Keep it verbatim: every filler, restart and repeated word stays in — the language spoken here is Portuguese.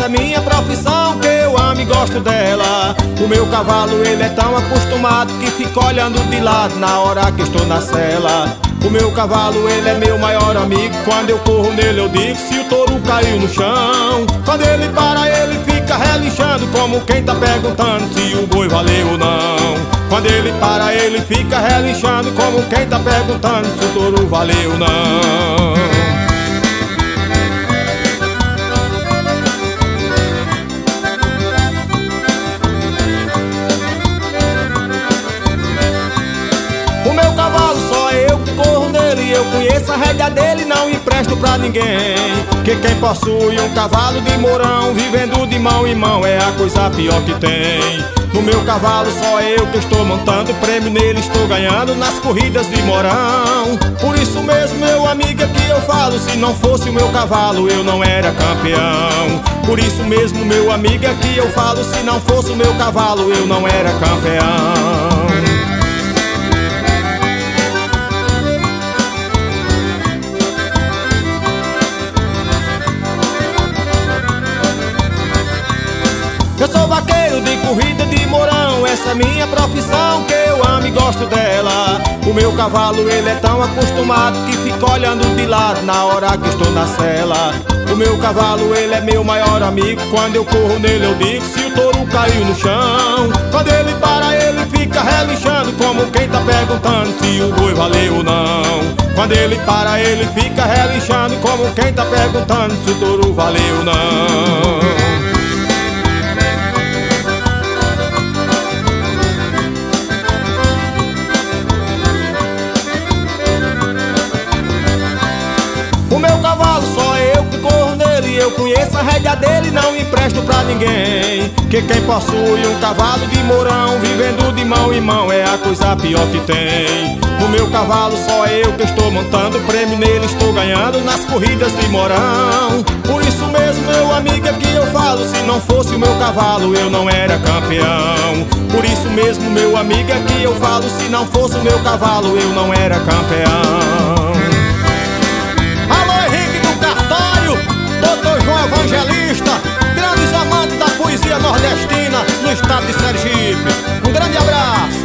essa é minha profissão, que eu amo e gosto dela. O meu cavalo, ele é tão acostumado que fica olhando de lado na hora que estou na cela. O meu cavalo, ele é meu maior amigo. Quando eu corro nele eu digo se o touro caiu no chão. Quando ele para ele fica relinchando, como quem tá perguntando se o boi valeu ou não. Quando ele para ele fica relinchando, como quem tá perguntando se o touro valeu ou não. O meu cavalo só eu que corro nele, eu conheço a rédea dele, não empresto pra ninguém. Que quem possui um cavalo de mourão, vivendo de mão em mão, é a coisa pior que tem. No meu cavalo só eu que estou montando, prêmio nele estou ganhando nas corridas de mourão. Por isso mesmo, meu amigo, é que eu falo, se não fosse o meu cavalo eu não era campeão. Por isso mesmo, meu amigo, é que eu falo, se não fosse o meu cavalo eu não era campeão. Eu sou vaqueiro de corrida de mourão, essa é minha profissão, que eu amo e gosto dela. O meu cavalo, ele é tão acostumado que fica olhando de lado na hora que estou na cela. O meu cavalo, ele é meu maior amigo. Quando eu corro nele eu digo se o touro caiu no chão. Quando ele para ele fica relinchando, como quem tá perguntando se o boi valeu ou não. Quando ele para ele fica relinchando, como quem tá perguntando se o touro valeu ou não. O meu cavalo só eu que corro nele, eu conheço a rédea dele, não empresto pra ninguém. Que quem possui um cavalo de mourão, vivendo de mão em mão, é a coisa pior que tem. No meu cavalo só eu que estou montando, prêmio nele estou ganhando nas corridas de mourão. Por isso mesmo, meu amigo, é que eu falo, se não fosse o meu cavalo eu não era campeão. Por isso mesmo, meu amigo, é que eu falo, se não fosse o meu cavalo eu não era campeão. doutor João Evangelista, grandes amantes da poesia nordestina no estado de Sergipe. Um grande abraço.